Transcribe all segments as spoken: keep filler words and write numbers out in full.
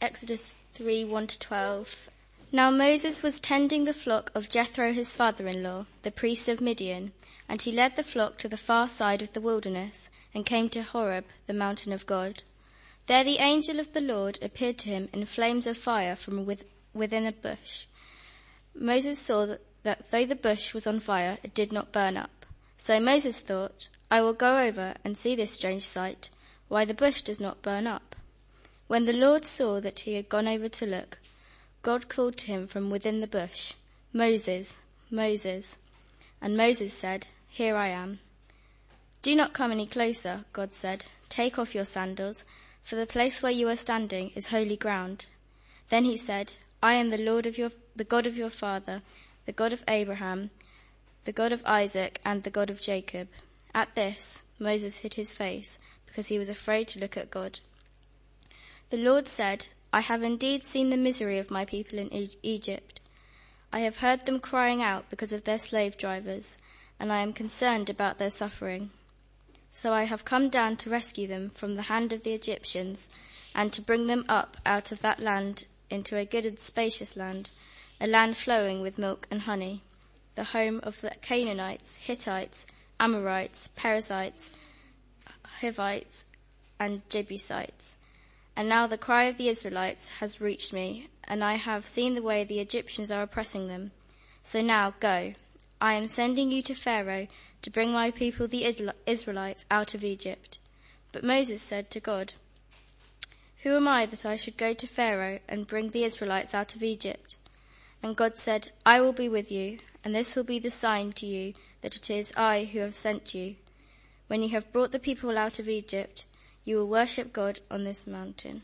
Exodus three, one to twelve. Now Moses was tending the flock of Jethro his father-in-law, the priest of Midian, and he led the flock to the far side of the wilderness and came to Horeb, the mountain of God. There the angel of the Lord appeared to him in flames of fire from with, within a bush. Moses saw that, that though the bush was on fire, it did not burn up. So Moses thought, I will go over and see this strange sight, why the bush does not burn up. When the Lord saw that he had gone over to look, God called to him from within the bush, Moses, Moses. And Moses said, Here I am. Do not come any closer, God said. Take off your sandals, for the place where you are standing is holy ground. Then he said, I am the Lord of your, the God of your father, the God of Abraham, the God of Isaac, and the God of Jacob. At this, Moses hid his face, because he was afraid to look at God. The Lord said, I have indeed seen the misery of my people in e- Egypt. I have heard them crying out because of their slave drivers, and I am concerned about their suffering. So I have come down to rescue them from the hand of the Egyptians, and to bring them up out of that land into a good and spacious land, a land flowing with milk and honey, the home of the Canaanites, Hittites, Amorites, Perizzites, Hivites, and Jebusites. And now the cry of the Israelites has reached me, and I have seen the way the Egyptians are oppressing them. So now go. I am sending you to Pharaoh to bring my people the Israelites out of Egypt. But Moses said to God, Who am I that I should go to Pharaoh and bring the Israelites out of Egypt? And God said, I will be with you, and this will be the sign to you that it is I who have sent you. When you have brought the people out of Egypt, you will worship God on this mountain.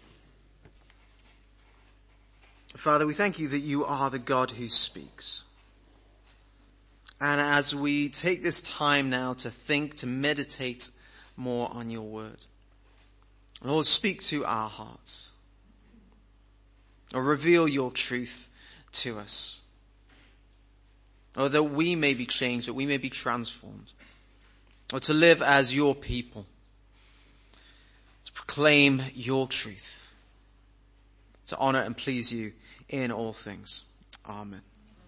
Father, we thank you that you are the God who speaks. And as we take this time now to think, to meditate more on your word, Lord, speak to our hearts. Or reveal your truth to us. Or that we may be changed, that we may be transformed. Or to live as your people. To proclaim your truth. To honor and please you in all things. Amen.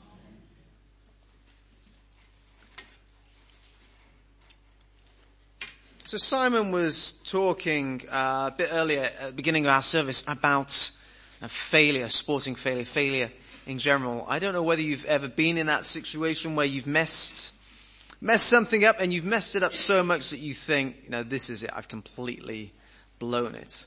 So Simon was talking uh, a bit earlier at the beginning of our service about uh, failure, sporting failure, failure in general. I don't know whether you've ever been in that situation where you've messed messed something up and you've messed it up so much that you think, you know, this is it, I've completely blown it.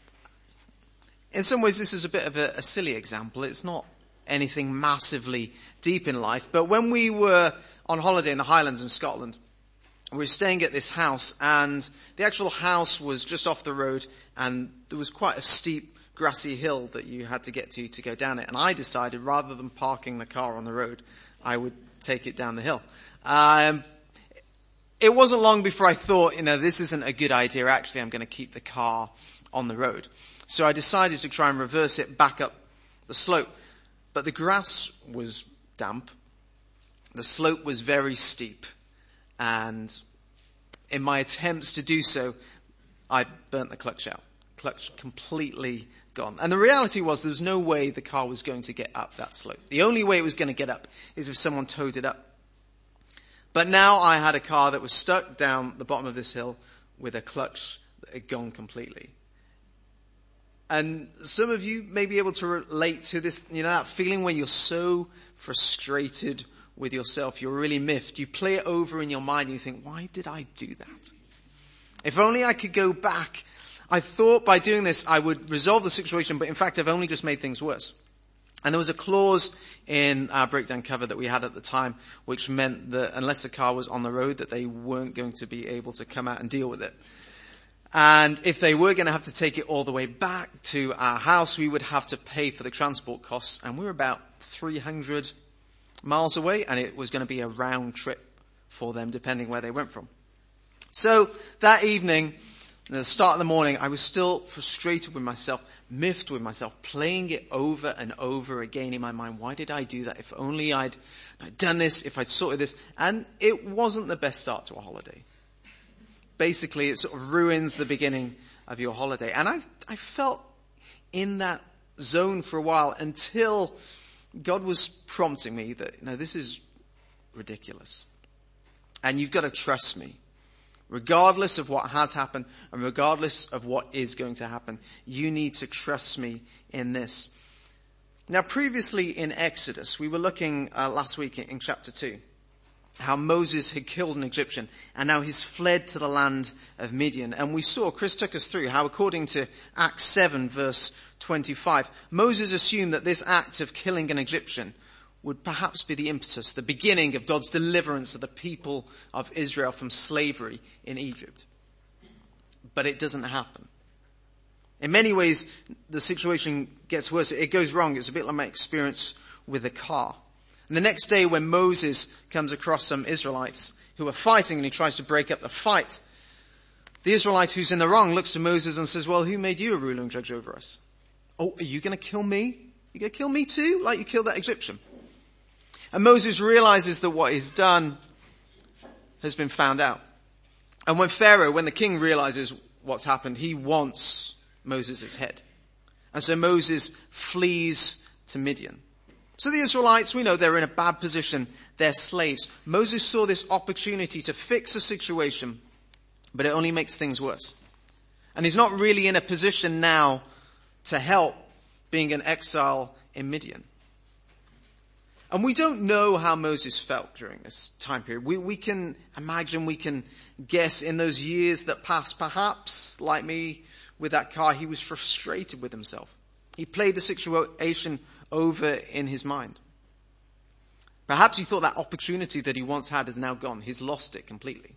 In some ways this is a bit of a, a silly example. It's not anything massively deep in life. But when we were on holiday in the Highlands in Scotland, we were staying at this house, and the actual house was just off the road, and there was quite a steep grassy hill that you had to get to to go down it. And I decided, rather than parking the car on the road, I would take it down the hill. Um, it wasn't long before I thought, you know, this isn't a good idea. Actually, I'm going to keep the car on the road. So I decided to try and reverse it back up the slope. But the grass was damp. The slope was very steep. And in my attempts to do so, I burnt the clutch out. Clutch completely gone. And the reality was there was no way the car was going to get up that slope. The only way it was going to get up is if someone towed it up. But now I had a car that was stuck down the bottom of this hill with a clutch that had gone completely. And some of you may be able to relate to this, you know, that feeling where you're so frustrated with yourself, you're really miffed. You play it over in your mind and you think, why did I do that? If only I could go back. I thought by doing this I would resolve the situation, but in fact I've only just made things worse. And there was a clause in our breakdown cover that we had at the time, which meant that unless the car was on the road, that they weren't going to be able to come out and deal with it. And if they were going to have to take it all the way back to our house, we would have to pay for the transport costs. And we were about three hundred miles away, and it was going to be a round trip for them, depending where they went from. So that evening, at the start of the morning, I was still frustrated with myself, miffed with myself, playing it over and over again in my mind. Why did I do that? If only I'd, I'd done this, if I'd sorted this. And it wasn't the best start to a holiday. Basically, it sort of ruins the beginning of your holiday. And I I felt in that zone for a while until God was prompting me that, you know, this is ridiculous. And you've got to trust me. Regardless of what has happened and regardless of what is going to happen, you need to trust me in this. Now, previously in Exodus, we were looking uh, last week in, in chapter two, how Moses had killed an Egyptian and now he's fled to the land of Midian. And we saw, Chris took us through how according to Acts seven verse twenty-five, Moses assumed that this act of killing an Egyptian would perhaps be the impetus, the beginning of God's deliverance of the people of Israel from slavery in Egypt. But it doesn't happen. In many ways, the situation gets worse. It goes wrong. It's a bit like my experience with a car. And the next day when Moses comes across some Israelites who are fighting and he tries to break up the fight, the Israelite who's in the wrong looks to Moses and says, well, who made you a ruler and judge over us? Oh, are you going to kill me? You going to kill me too? Like you killed that Egyptian? And Moses realizes that what he's done has been found out. And when Pharaoh, when the king realizes what's happened, he wants Moses' head. And so Moses flees to Midian. So the Israelites, we know they're in a bad position. They're slaves. Moses saw this opportunity to fix a situation, but it only makes things worse. And he's not really in a position now to help being an exile in Midian. And we don't know how Moses felt during this time period. We, we can imagine, we can guess in those years that passed, perhaps, like me with that car, he was frustrated with himself. He played the situation over in his mind. Perhaps he thought that opportunity that he once had is now gone. He's lost it completely.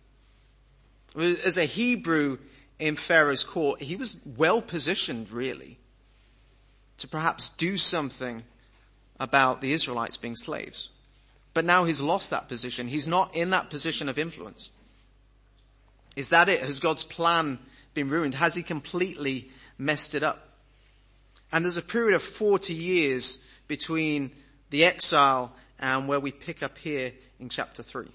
As a Hebrew in Pharaoh's court, he was well positioned, really, to perhaps do something about the Israelites being slaves. But now he's lost that position. He's not in that position of influence. Is that it? Has God's plan been ruined? Has he completely messed it up? And there's a period of forty years between the exile and where we pick up here in chapter three.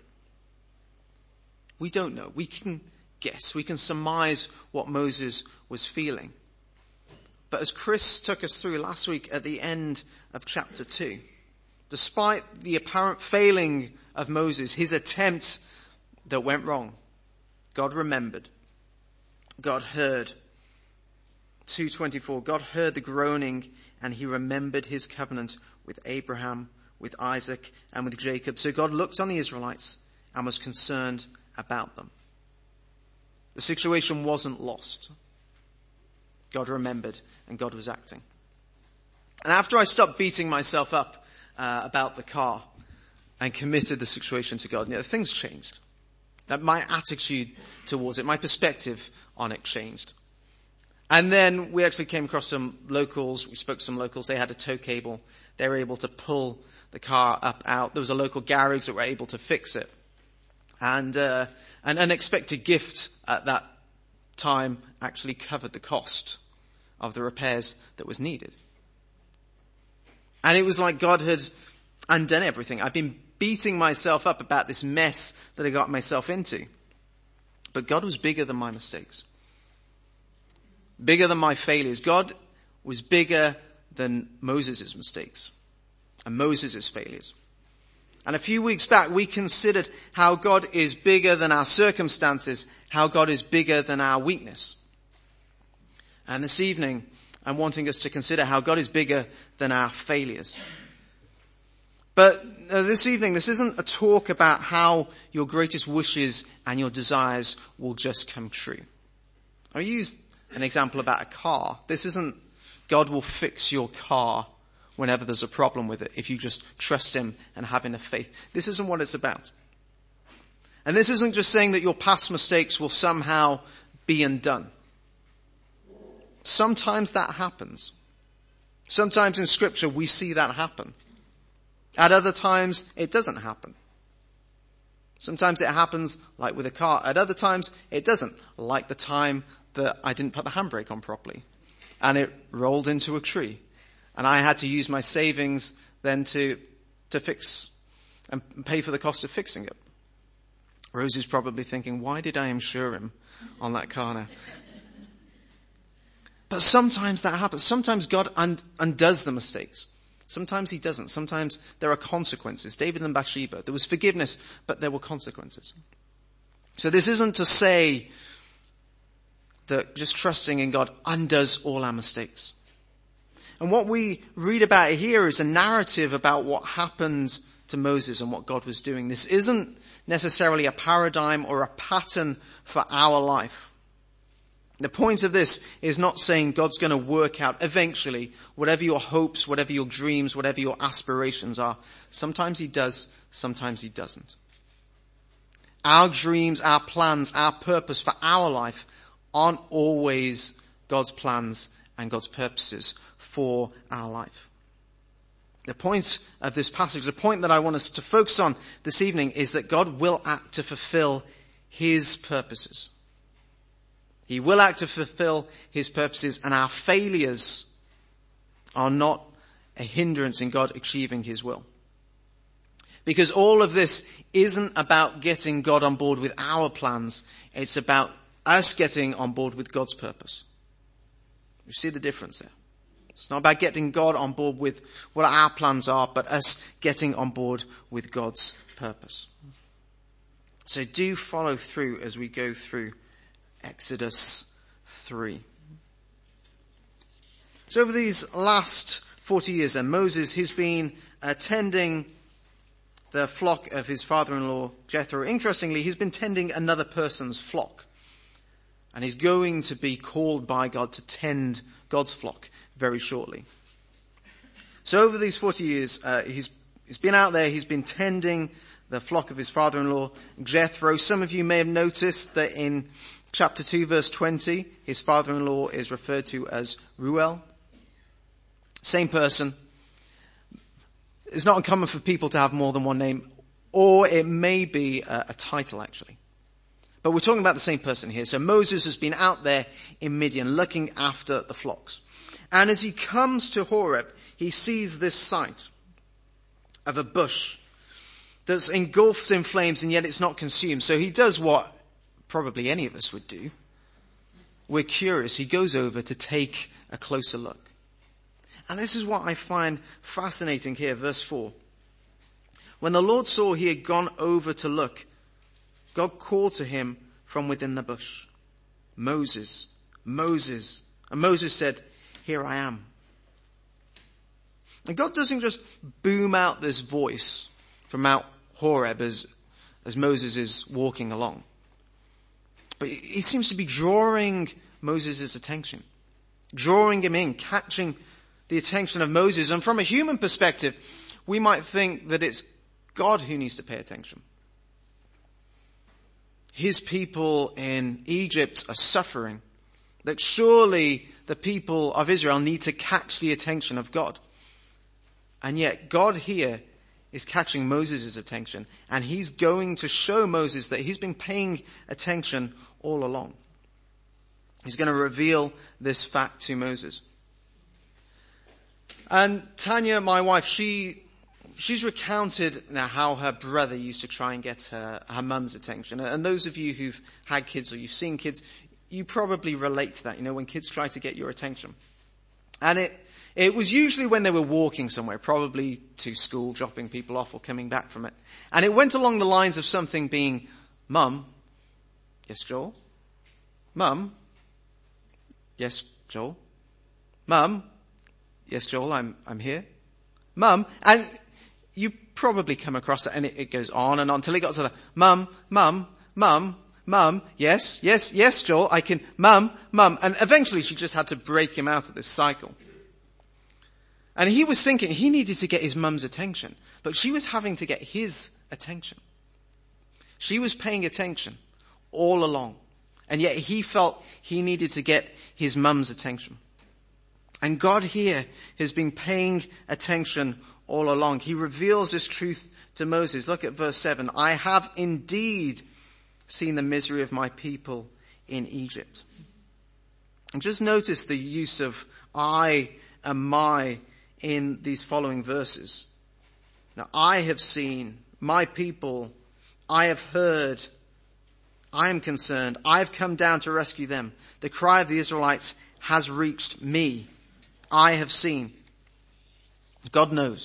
We don't know. We can guess. We can surmise what Moses was feeling. But as Chris took us through last week at the end of chapter two, despite the apparent failing of Moses, his attempt that went wrong, God remembered. God heard. two twenty-four, God heard the groaning and he remembered his covenant with Abraham, with Isaac and with Jacob. So God looked on the Israelites and was concerned about them. The situation wasn't lost. God remembered and God was acting. And after I stopped beating myself up uh, about the car and committed the situation to God, you know, things changed. That my attitude towards it, my perspective on it changed. And then we actually came across some locals. We spoke to some locals. They had a tow cable. They were able to pull the car up out. There was a local garage that were able to fix it. And uh, an unexpected gift at that time actually covered the cost of the repairs that was needed. And it was like God had undone everything. I've been beating myself up about this mess that I got myself into. But God was bigger than my mistakes. Bigger than my failures. God was bigger than Moses' mistakes and Moses' failures. And a few weeks back, we considered how God is bigger than our circumstances, how God is bigger than our weakness. And this evening, I'm wanting us to consider how God is bigger than our failures. But uh, this evening, this isn't a talk about how your greatest wishes and your desires will just come true. I used an example about a car. This isn't God will fix your car whenever there's a problem with it if you just trust him and have enough faith. This isn't what it's about. And this isn't just saying that your past mistakes will somehow be undone. Sometimes that happens. Sometimes in Scripture we see that happen. At other times it doesn't happen. Sometimes it happens like with a car. At other times it doesn't. Like the time that I didn't put the handbrake on properly and it rolled into a tree. And I had to use my savings then to, to fix and pay for the cost of fixing it. Rosie's probably thinking, why did I insure him on that car now? But sometimes that happens. Sometimes God un- undoes the mistakes. Sometimes he doesn't. Sometimes there are consequences. David and Bathsheba, there was forgiveness, but there were consequences. So this isn't to say that just trusting in God undoes all our mistakes. And what we read about here is a narrative about what happened to Moses and what God was doing. This isn't necessarily a paradigm or a pattern for our life. The point of this is not saying God's going to work out eventually whatever your hopes, whatever your dreams, whatever your aspirations are. Sometimes he does, sometimes he doesn't. Our dreams, our plans, our purpose for our life aren't always God's plans and God's purposes for our life. The point of this passage, the point that I want us to focus on this evening is that God will act to fulfill his purposes. He will act to fulfill his purposes, and our failures are not a hindrance in God achieving his will. Because all of this isn't about getting God on board with our plans. It's about us getting on board with God's purpose. You see the difference there? It's not about getting God on board with what our plans are, but us getting on board with God's purpose. So do follow through as we go through Exodus three. So over these last forty years then, Moses, he's been attending the flock of his father-in-law Jethro. Interestingly, he's been tending another person's flock. And he's going to be called by God to tend God's flock very shortly. So over these forty years, uh, he's, he's been out there, he's been tending the flock of his father-in-law Jethro. Some of you may have noticed that in chapter two, verse twenty, his father-in-law is referred to as Reuel. Same person. It's not uncommon for people to have more than one name, or it may be a, a title actually. But we're talking about the same person here. So Moses has been out there in Midian looking after the flocks. And as he comes to Horeb, he sees this sight of a bush that's engulfed in flames and yet it's not consumed. So he does what probably any of us would do. We're curious. He goes over to take a closer look. And this is what I find fascinating here, verse four. When the Lord saw he had gone over to look, God called to him from within the bush, Moses, Moses. And Moses said, here I am. And God doesn't just boom out this voice from Mount Horeb as, as Moses is walking along. But he seems to be drawing Moses' attention, drawing him in, catching the attention of Moses. And from a human perspective, we might think that it's God who needs to pay attention. His people in Egypt are suffering, that surely the people of Israel need to catch the attention of God. And yet God here is catching Moses' attention, and he's going to show Moses that he's been paying attention all along. He's going to reveal this fact to Moses. And Tanya, my wife, she she's recounted now how her brother used to try and get her, her mum's attention. And those of you who've had kids or you've seen kids, you probably relate to that, you know, when kids try to get your attention. And it It was usually when they were walking somewhere, probably to school, dropping people off or coming back from it. And it went along the lines of something being, Mum, yes, Joel? Mum, yes, Joel? Mum, yes, Joel, I'm, I'm here. Mum, and you probably come across it and it, it goes on and on until it got to the, Mum, Mum, Mum, Mum, yes, yes, yes, Joel, I can, Mum, Mum. And eventually she just had to break him out of this cycle. And he was thinking he needed to get his mum's attention, but she was having to get his attention. She was paying attention all along, and yet he felt he needed to get his mum's attention. And God here has been paying attention all along. He reveals this truth to Moses. Look at verse seven. I have indeed seen the misery of my people in Egypt. And just notice the use of I and my in these following verses. Now, I have seen my people, I have heard, I am concerned, I have come down to rescue them. The cry of the Israelites has reached me. I have seen. God knows.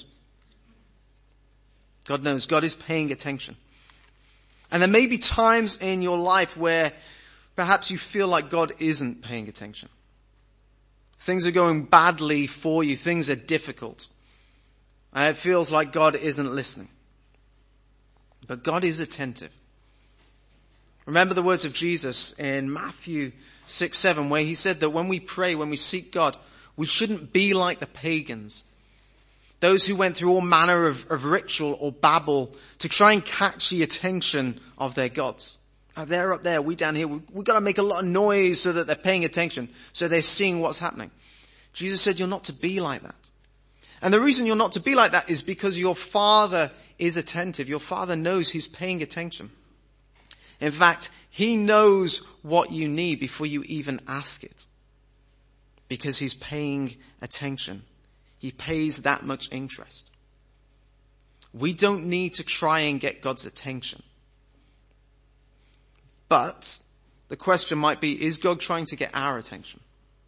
God knows. God is paying attention. And there may be times in your life where perhaps you feel like God isn't paying attention. Things are going badly for you. Things are difficult. And it feels like God isn't listening. But God is attentive. Remember the words of Jesus in Matthew six, seven, where he said that when we pray, when we seek God, we shouldn't be like the pagans. Those who went through all manner of, of ritual or babble to try and catch the attention of their gods. Oh, they're up there, we down here. We, we've got to make a lot of noise so that they're paying attention, so they're seeing what's happening. Jesus said you're not to be like that. And the reason you're not to be like that is because your Father is attentive. Your Father knows he's paying attention. In fact, he knows what you need before you even ask it. Because he's paying attention. He pays that much interest. We don't need to try and get God's attention. But the question might be, is God trying to get our attention?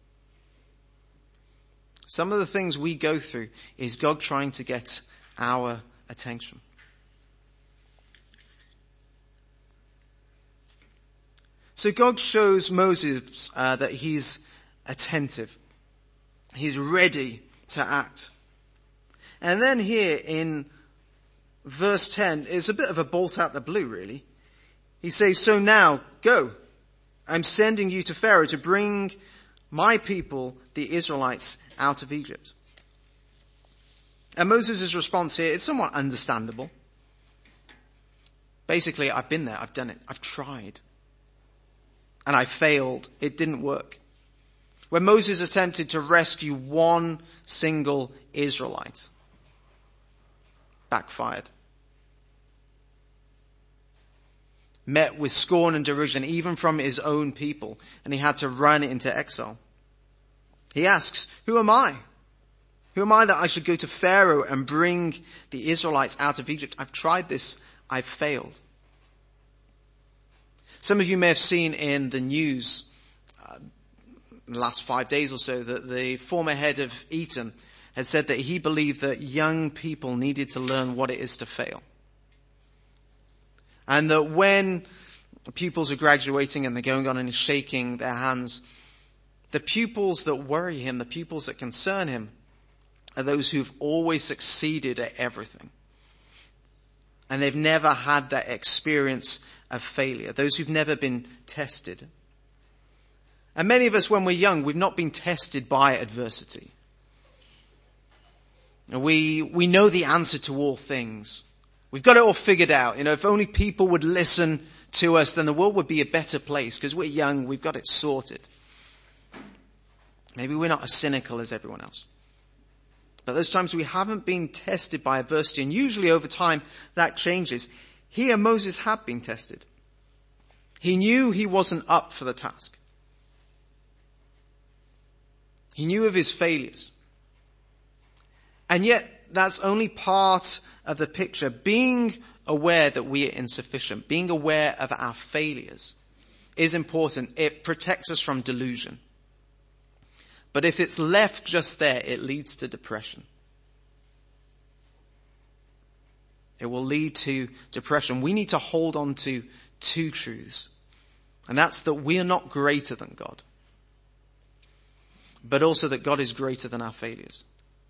Some of the things we go through, is God trying to get our attention? So God shows Moses uh, that he's attentive. He's ready to act. And then here in verse ten, it's a bit of a bolt out the blue, really. He says, so now, go. I'm sending you to Pharaoh to bring my people, the Israelites, out of Egypt. And Moses' response here, it's somewhat understandable. Basically, I've been there, I've done it, I've tried. And I failed. It didn't work. When Moses attempted to rescue one single Israelite, backfired. Met with scorn and derision, even from his own people, and he had to run into exile. He asks, who am I? Who am I that I should go to Pharaoh and bring the Israelites out of Egypt? I've tried this. I've failed. Some of you may have seen in the news uh, in the last five days or so that the former head of Eton had said that he believed that young people needed to learn what it is to fail. And that when pupils are graduating and they're going on and shaking their hands, the pupils that worry him, the pupils that concern him, are those who've always succeeded at everything. And they've never had that experience of failure. Those who've never been tested. And many of us, when we're young, we've not been tested by adversity. We, we know the answer to all things. We've got it all figured out. You know, if only people would listen to us, then the world would be a better place because we're young, we've got it sorted. Maybe we're not as cynical as everyone else. But those times we haven't been tested by adversity, and usually over time that changes. Here Moses had been tested. He knew he wasn't up for the task. He knew of his failures. And yet that's only part of the picture. Being aware that we are insufficient, being aware of our failures is important. It protects us from delusion. But if it's left just there, it leads to depression. It will lead to depression. We need to hold on to two truths. And that's that we are not greater than God. But also that God is greater than our failures.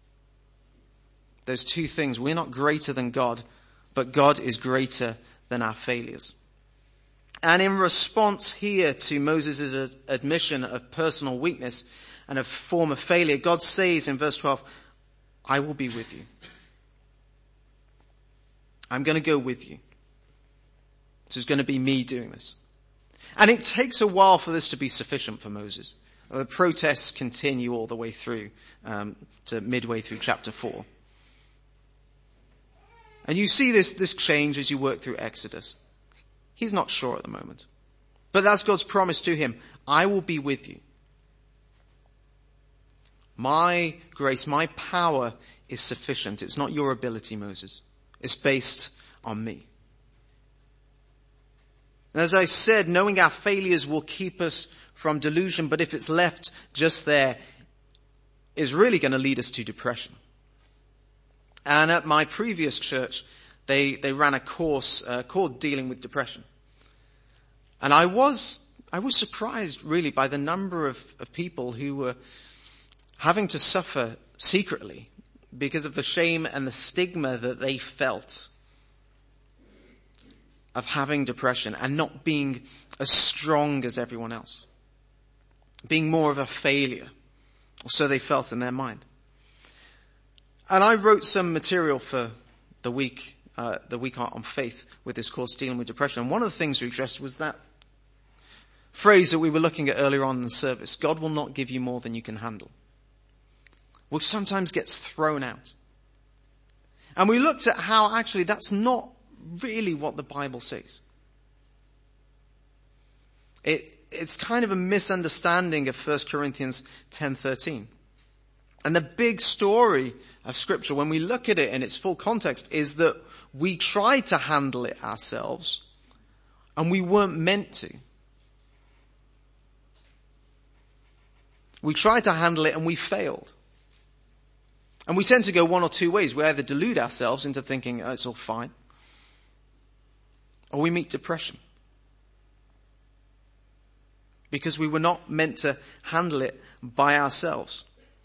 Those two things. We're not greater than God, but God is greater than our failures. And in response here to Moses' admission of personal weakness and of former failure, God says in verse twelve, I will be with you. I'm going to go with you. This is going to be me doing this. And it takes a while for this to be sufficient for Moses. The protests continue all the way through, um, to midway through chapter four. And you see this, this change as you work through Exodus. He's not sure at the moment. But that's God's promise to him. I will be with you. My grace, my power is sufficient. It's not your ability, Moses. It's based on me. And as I said, knowing our failures will keep us from delusion, but if it's left just there, is really going to lead us to depression. And at my previous church, they, they ran a course uh, called Dealing with Depression. And I was, I was surprised really by the number of, of people who were having to suffer secretly because of the shame and the stigma that they felt of having depression and not being as strong as everyone else. Being more of a failure, or so they felt in their mind. And I wrote some material for the week, uh, the week on faith with this course, Dealing with Depression. And one of the things we addressed was that phrase that we were looking at earlier on in the service, God will not give you more than you can handle, which sometimes gets thrown out. And we looked at how actually that's not really what the Bible says. It, it's kind of a misunderstanding of First Corinthians ten thirteen. And the big story of Scripture, when we look at it in its full context, is that we tried to handle it ourselves and we weren't meant to. We tried to handle it and we failed. And we tend to go one or two ways. We either delude ourselves into thinking, oh, it's all fine, or we meet depression. Because we were not meant to handle it by ourselves.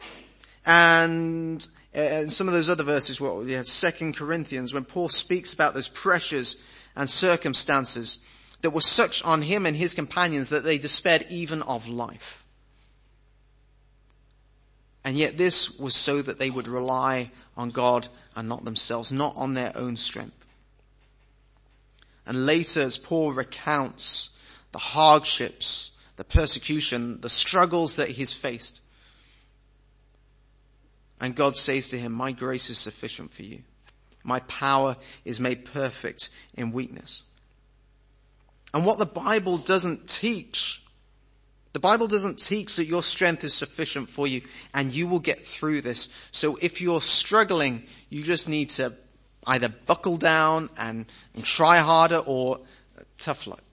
And uh, some of those other verses, well, yeah, Second Corinthians, when Paul speaks about those pressures and circumstances that were such on him and his companions that they despaired even of life. And yet this was so that they would rely on God and not themselves, not on their own strength. And later, as Paul recounts the hardships, the persecution, the struggles that he's faced, and God says to him, my grace is sufficient for you. My power is made perfect in weakness. And what the Bible doesn't teach, the Bible doesn't teach that your strength is sufficient for you and you will get through this. So if you're struggling, you just need to either buckle down and, and try harder, or tough luck.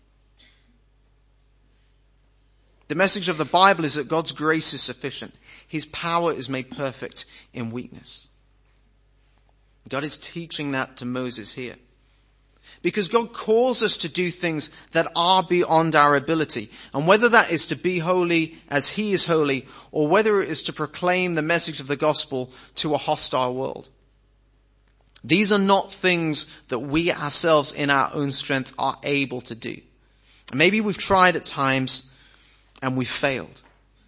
The message of the Bible is that God's grace is sufficient. His power is made perfect in weakness. God is teaching that to Moses here. Because God calls us to do things that are beyond our ability. And whether that is to be holy as He is holy, or whether it is to proclaim the message of the gospel to a hostile world. These are not things that we ourselves in our own strength are able to do. Maybe we've tried at times and we've failed.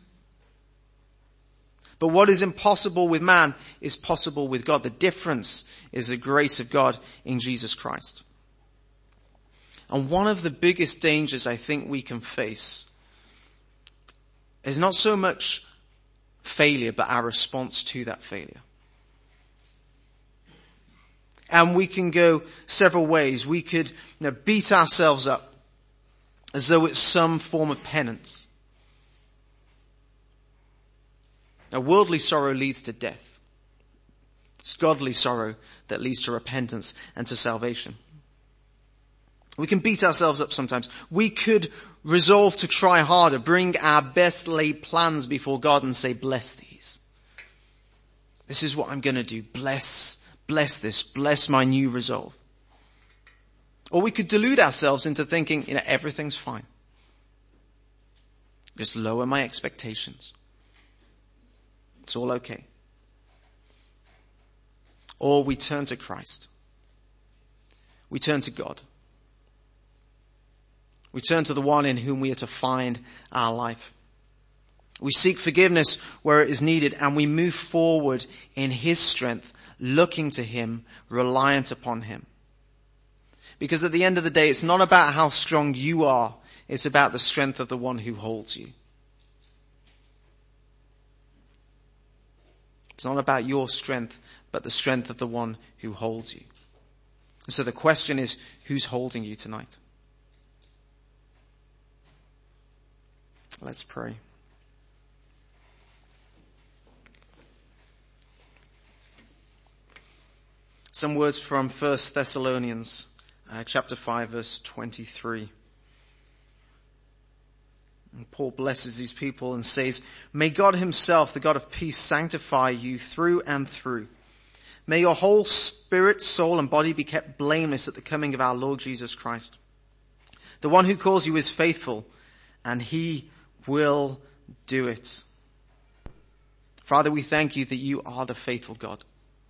But what is impossible with man is possible with God. The difference is the grace of God in Jesus Christ. And one of the biggest dangers I think we can face is not so much failure, but our response to that failure. And we can go several ways. We could, you know, beat ourselves up as though it's some form of penance. Now, worldly sorrow leads to death. It's godly sorrow that leads to repentance and to salvation. We can beat ourselves up sometimes. We could resolve to try harder, bring our best laid plans before God and say, bless these. This is what I'm going to do. Bless, bless this. Bless my new resolve. Or we could delude ourselves into thinking, you know, everything's fine. Just lower my expectations. It's all okay. Or we turn to Christ. We turn to God. We turn to the one in whom we are to find our life. We seek forgiveness where it is needed, and we move forward in His strength, looking to Him, reliant upon Him. Because at the end of the day, it's not about how strong you are, it's about the strength of the one who holds you. It's not about your strength, but the strength of the one who holds you. So the question is, who's holding you tonight? Let's pray. Some words from First Thessalonians uh, chapter five, verse twenty-three. And Paul blesses these people and says, may God himself, the God of peace, sanctify you through and through. May your whole spirit, soul, and body be kept blameless at the coming of our Lord Jesus Christ. The one who calls you is faithful, and he will do it. Father, we thank you that you are the faithful God,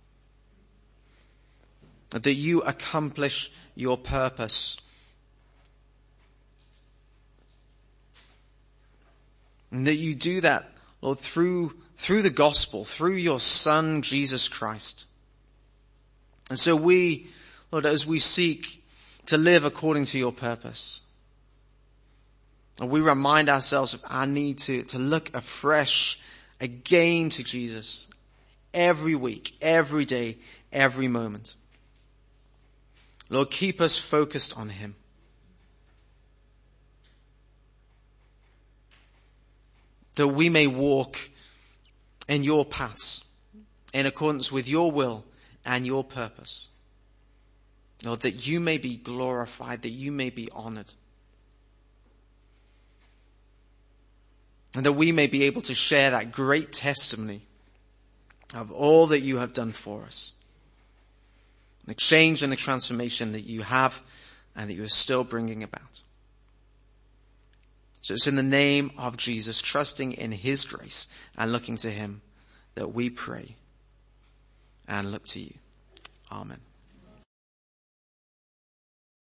that you accomplish your purpose. And that you do that, Lord, through, through the gospel, through your Son, Jesus Christ. And so we, Lord, as we seek to live according to your purpose, we remind ourselves of our need to, to look afresh again to Jesus every week, every day, every moment. Lord, keep us focused on him. That we may walk in your paths in accordance with your will and your purpose. Lord, that you may be glorified, that you may be honored. And that we may be able to share that great testimony of all that you have done for us. The change and the transformation that you have and that you are still bringing about. So it's in the name of Jesus, trusting in his grace and looking to him, that we pray and look to you. Amen.